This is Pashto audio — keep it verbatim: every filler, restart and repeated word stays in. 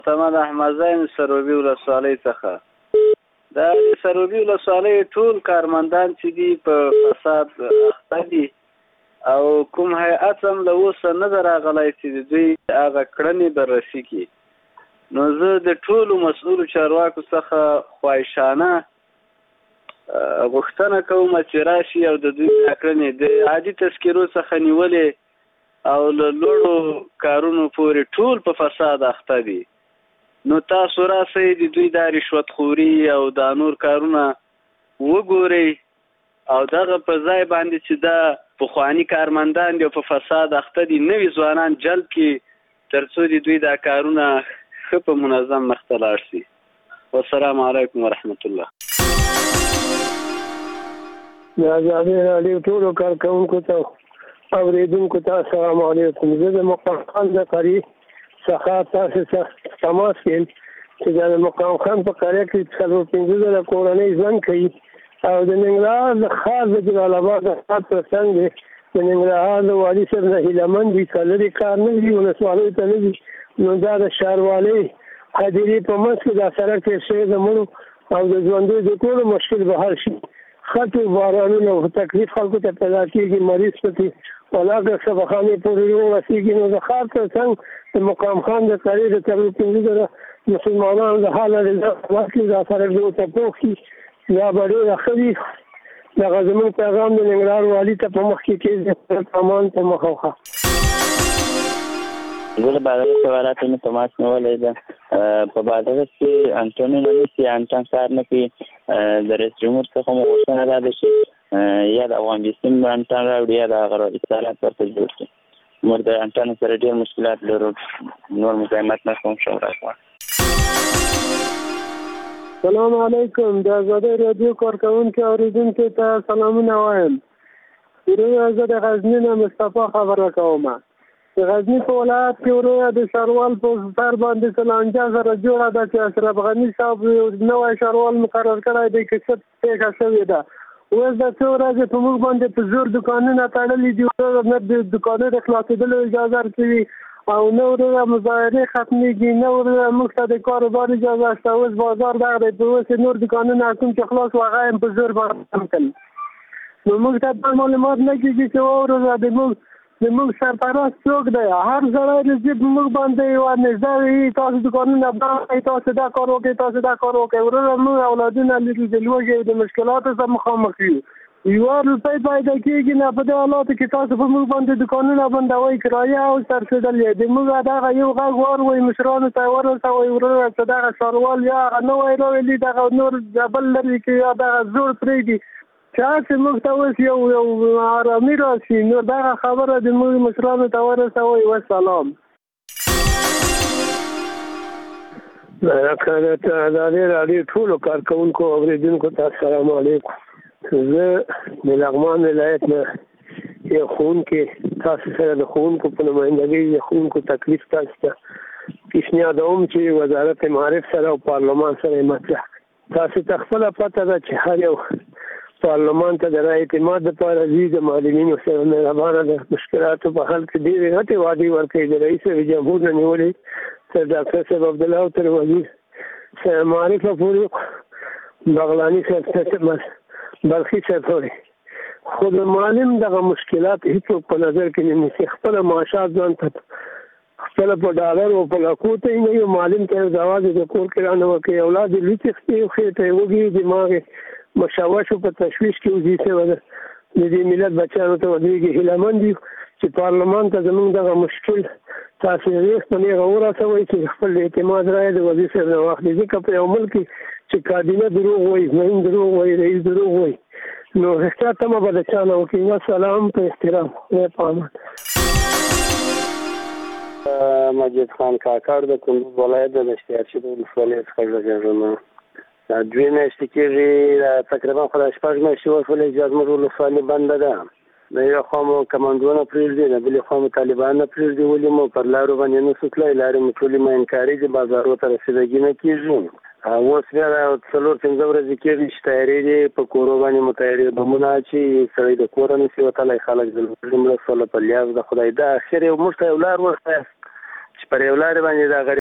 سمد احمدزی سروبي ولسوالۍ څخه. دا سروبي ولسوالۍ ټول کارمندان چې دي په فساد اخته دي او کوم هیئت هم له اوسه نه ده راغلی چې دوی هغه کړنې بررسي کړي. نو زه د ټولو مسؤلو چارواکو څخه خواهشانه غوښتنه کوم چې راشي او د دوی کړنې د عادي تذکرو څخه نیولې او له لوړو کارونو پورې ټول په فساد اخته دي. نو تاسو راسئ د دوی دا رشوت خوري او دا نور کارونه وګورئ او دغه په ځای باندې چې دا پخواني کارمندان دي او په فساد اخته دي نوي ځوانان جلب کړي تر څو د دوی دا کارونه ښه په منظم مخ ته لاړ شي. والسلام علیکم ورحمت الله. د ازادۍ راډیو ټولو کارکوونکو ته اورېدونکو ته السلام علیکم. زه د مقام خان د قري څخه تاسو څخه تماس یم چې د مقام خان په قریه کې څلور پنځه زره کورنۍ ژوند کوي او د ننګرهار د ښار د جلال آباد د ښار تر څنګ دی. د ننګرهار د والي صاحب نه هیلهمند دي که لرې کار نه وي ولسوالیو ته نه وي نو دا د ښاروالۍ هدیرې په منځ کې دا سړک تېر شوی د مړو او د ژوندیو د ټولو مشکل به حل شي. خټې بارانونه او تکلیف خلکو ته پیدا کېږي، مریض پکې ولاکه سبخانې پورې ورسېږي. نو د ښار تر څنګ د مقام خان د قریې د څلور پنځه زره مسلمانانو د حاله واقعي دا سړک به ورته پوخ کړي دا به ډېره ښه وي. دغه زموږ پیغام د ننګرهار والي ته په مخ کې کېږدي امان په مخ وخه. زه د بادغیس سوالاتو نه تماس نیولی ده. په بادغیس کې انټنونه نیسي، انټن کار نه کوي. د رئیس جمهور څخه مو غوښتنه دا ده چې یا د افغان بیسیم انټن راوړي یا د هغه اصلاحات ورته جوړ کړي. موږ د انټن سره ډېر مشکلات لرو، نور مزاحمت نه کوم شم راکړه. سلام علیکم. د ازادۍ راډیو کارکوونکي اورېدونکو ته سلامونه وایم. وروره زه د غزني نه مصطفی خبره کوم. د غزني په ولایت کې وروره د ښاروال په سر باندې څه لانجه سره جوړه ده چې اشرف غني صاحب یو نوی ښاروال مقرر کړی دی چې څه پېښه شوې ده. اوس د څو ورځې په موږ باندې په زور دوکانونه تړلي دي، نه د دوکانونو د خلاصېدلو اجازه ورکوي او نه وروره مظاهرې ختمېږي، نه وروره موږ ته د کاروبار اجازه شته. اوس بازار دغه دی، په اوس نور دوکانونه کوم چې خلاص و هغه هم په زور بند کړل. نو موږ ته دا معلومات نه کېږي چې وروره د موږ د موږ سرپرست څوک دی. هر سړی راځي په موږ باندې یوه نږدې وي تاسو دوکانونه بند کړئ، تاسو دا کار وکړئ، تاسو دا کار وکړئ. وروره موږ اولادونه لرو د لوږې او د مشکلاتو سره مخامخ یو. یوه روپۍ پیدا کېږي نه په دې حالاتو کې تاسو په موږ باندې دوکانونه بندوئ، کرایه او څرخېدل یې د موږ دغه یو غږ واروئ مشرانو ته ورسوئ وروره چې دغه ښاروال یا نوی راولي دغه نور بل لرې کړي یا دغه زوړ پرېږدي چې هسې موږ ته اوس یو یو ارامي راشي. نو دغه خبره د موږ مشرانو ته ورسوئ. وسلام. د ازادۍ راډیو ټولو کارکوونکو او اورېدونکو ته السلام علیکم. زه د لغمان ولایت نه یو ښوونکی تاسو سره د ښوونکو په نمایندګۍ د ښوونکو تکلیف تاسو ته پیشنهادوم چې وزارت معارف سره او پارلمان سره مطرح کړي. تاسو ته خپله پته ده چې هر یو پارلمان ته د رای اعتماد دپاره ځي، د معلمینو سره مهربانه د مشکلاتو په حل کې ډېرې غټې وعدې ورکوي. د رئیس جمهور نه نیولې تر ډاکټر صاحب عبدالله او تر وزیر صاحب معارفه پورې بغلاني صاحب بلخي صاحب پورې. خو د معلم دغه مشکلات هېڅوک په نظر کې نه نیسي. خپله معاشات ځان ته خپله په ډالر او په لکو ته یې نه یو معلم ته یو ځواب د کور کرانه ورکوي. اولاد یې لوی تښتي او خېټه یې وږي دماغ یې مشوش په تشویش کې وځي شوی ده. د دې ملت بچیانو ته ودرېږي. هیلهمند یو چې پارلمان ته زموږ دغه مشکل تاسو یې په نیغه ورسوئ چې خپل اعتماد رایې د وزیر صاحب نه واخلي. ځکه په یو ملک کې چې کابینه دروغ وایي، معین دروغ وایي، رئیس دروغ وایي، نو احتیاط تمه به د چا نه وکړي. والسلام په احترام. خدای په امان. مجید خان کاکړ د کندوز ولایت د نشتیارشید ولسوالۍ څخه غږېږم. دوې میاشتې کېږي تقریبا خدای شپږ میاشتې وشولې چې زموږ ولسوالي بنده ده. د یوې خوا مو کمانډونه پرېږدي، د بلې خوا مو طالبان نه پرېږدي. ولې مو پر لارو باندې نه سو تللی، لارې مو ټولې مینکاري دي، بازارو ته رسېدګي نه کېږي. اوس بیا څلور پنځه ورځې کېږي چې تیارې دي، په کورو باندې مو تیارې بمونه اچي، سړی د کوره نشي وتلی، خلک د لوږې مړه سوله په لیاز د خدای. دا اخر یو موږ ته یو لار وښایاست چې پر یو لارې باندې دا